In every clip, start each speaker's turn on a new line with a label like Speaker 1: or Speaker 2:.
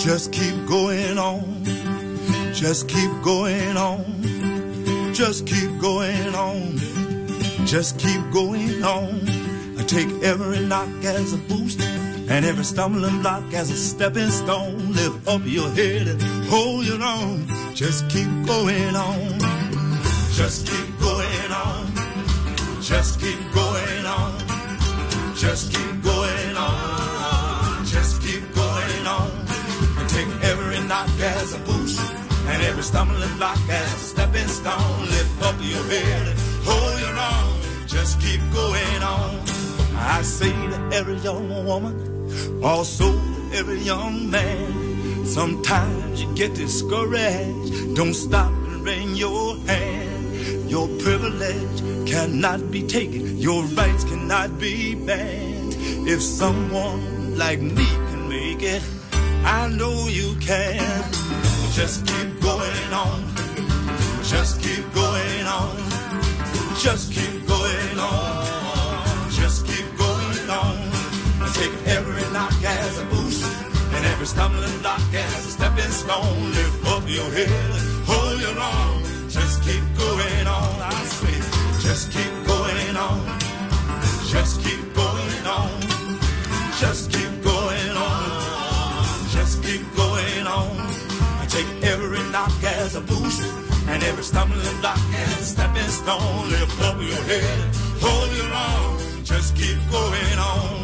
Speaker 1: Just keep going on. Just keep going on. Just keep going on. Just keep going on. I take every knock as a boost and every stumbling block as a stepping stone. Lift up your head and hold your own. Just keep going on. Just keep going on. Just keep going on. Just keep going on. Just keep going on. And take every knock as a boost and every stumbling block as a stepping stone. Lift up your head and hold your own. Just keep going on. I say to every young woman, also to every young man, sometimes you get discouraged. Don't stop and wring your hand. Your privilege cannot be taken. Your rights cannot be banned. If someone like me can make it, I know you can. Just keep going on. Just keep going on. Just keep going on. Just keep going on. Take every knock as a boost and every stumbling block as a stepping stone. Lift up your head and hold your own. Just keep going on. I say, just keep going on. Just keep going on. Just keep going on. Just keep going on. I take every knock as a boost and every stumbling block as a stepping stone. Lift up your head, hold your own. Just keep going on.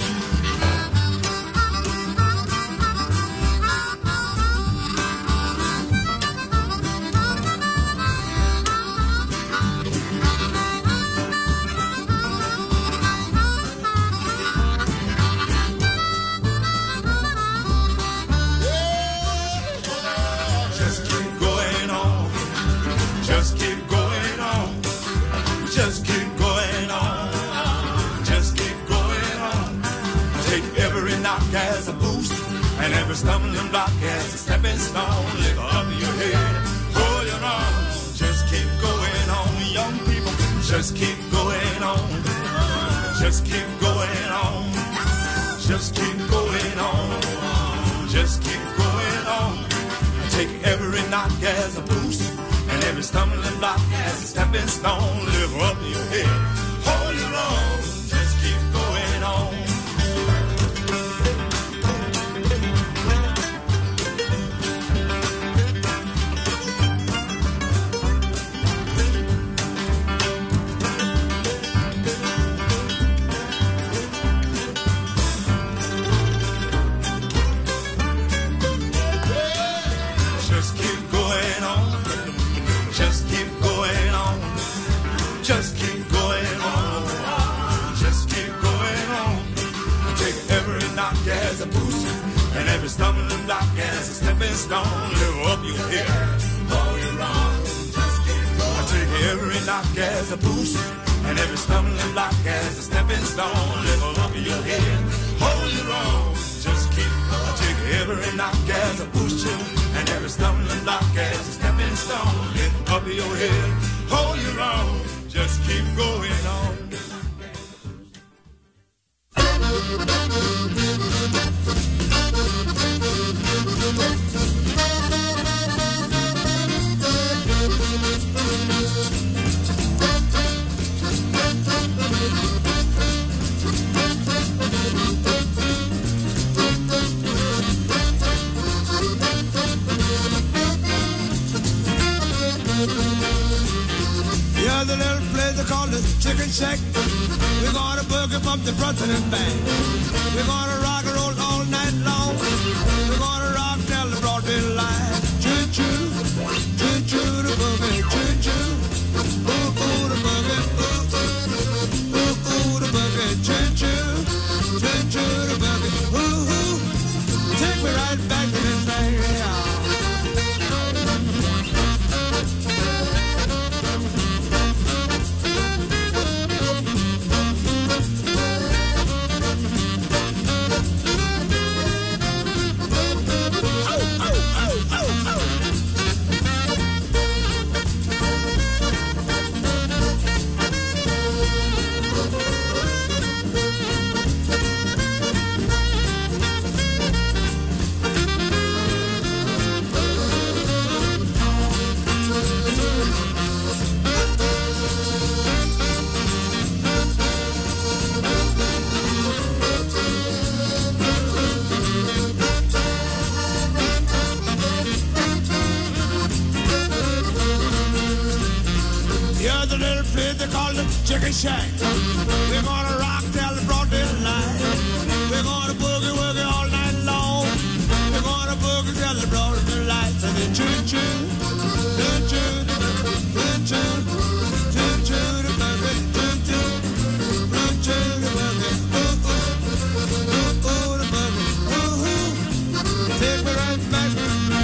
Speaker 1: As a boost and every stumbling block as a stepping stone. Lift up your head, hold your own. Just keep going on, young people. Just keep going on. Just keep going on. Just keep going on. Just keep going on. Take every knock as a boost and every stumbling block as a stepping stone. Lift up your head, hold your own. Just keep going on. Just keep going on. Just keep going on. Take every knock as a boost and every stumbling block as a stepping stone. Lift up your head, hold your own. Just keep going. Take every knock as a boost and every stumbling block as a stepping stone. Lift up your head, hold your own. Just keep going. Take every knock as a boost and every stumbling block as a stepping stone. Lift up your head, hold your own. Just keep going on.
Speaker 2: The little place they call the Chicken Shack. We're gonna boogie from the front and the back. We're gonna rock and roll all night long. We're gonna rock till the broad daylight. Choo choo, choo choo the boogie, choo choo. Ooh ooh the boogie, ooh ooh ooh the boogie, choo choo, choo choo the boogie, ooh ooh. Take me right back to this thing, yeah. chicken shack. We're gonna rock till the broad daylight. We're gonna boogie woogie all night long. We're gonna boogie till the broad daylight. And then choo choo, choo choo, choo choo, choo choo, the boogie, choo choo, choo choo, the boogie, ooh ooh, ooh ooh, the boogie, ooh ooh. Take me right back to me.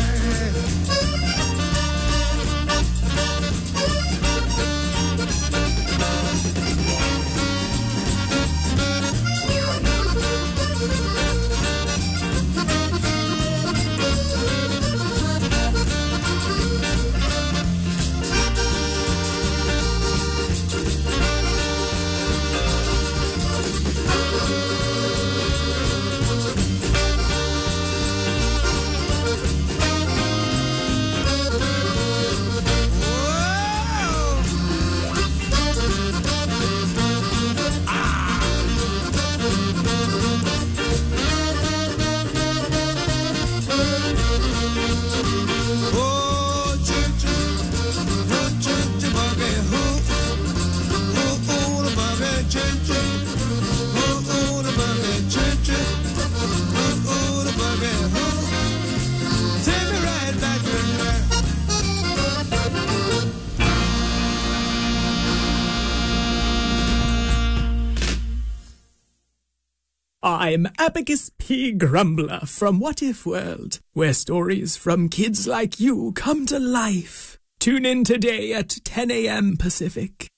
Speaker 3: I'm Abacus P. Grumbler from What If World, where stories from kids like you come to life. Tune in today at 10 a.m. Pacific.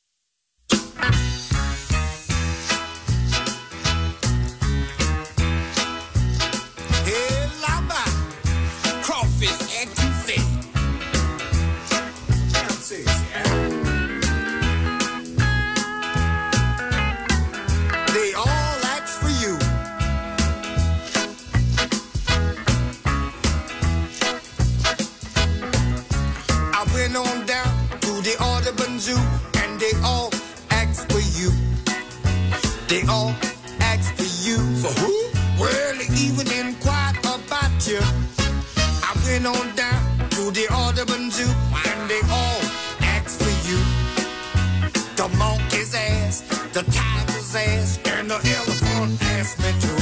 Speaker 2: On down to the Audubon Zoo, and they all ask for you. They all ask for you. For who? Well, they even inquired about you. I went on down to the Audubon Zoo, and they all asked for you. The monkey's ass, the tiger's ass, and the elephant asked me too.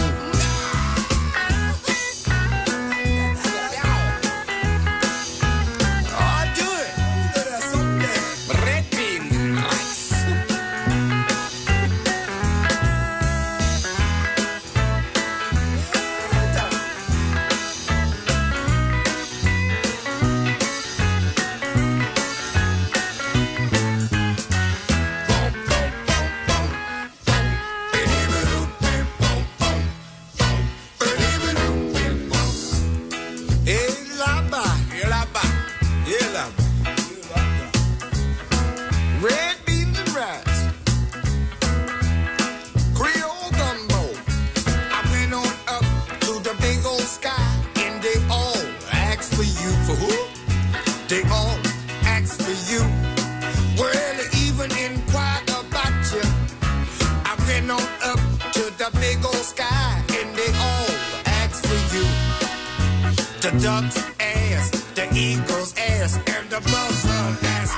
Speaker 2: Duck's ass, the eagle's ass, and the buzzard ass.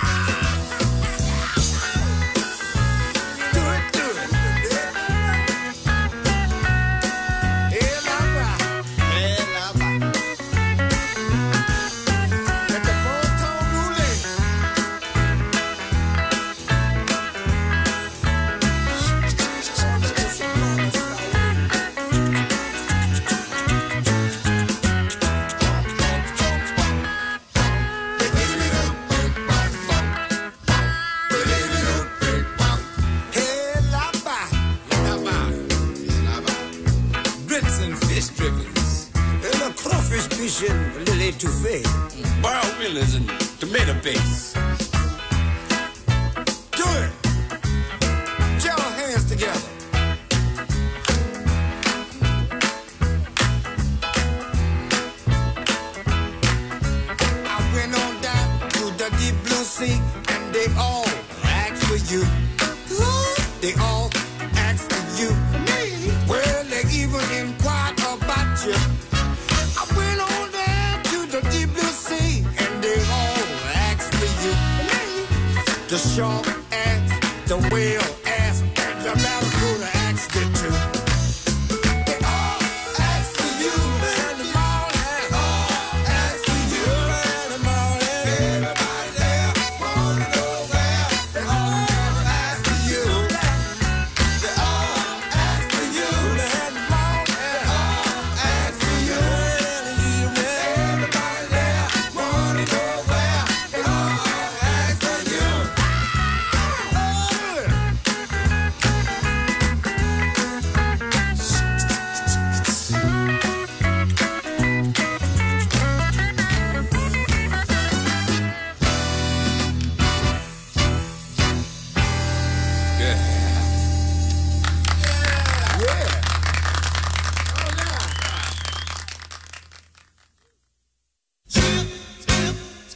Speaker 2: Do it, do it. And the Bon-Ton Roulette. A little etouffee.
Speaker 4: Boiled willies and tomato paste.
Speaker 2: Do it. Put your hands together. I went on down to the deep blue sea, and they all asked for you. They all asked for you. Well, they even inquired about you. I went on down to the deep blue sea, and they all asked for you. The shark asked, the whale asked.
Speaker 4: Good.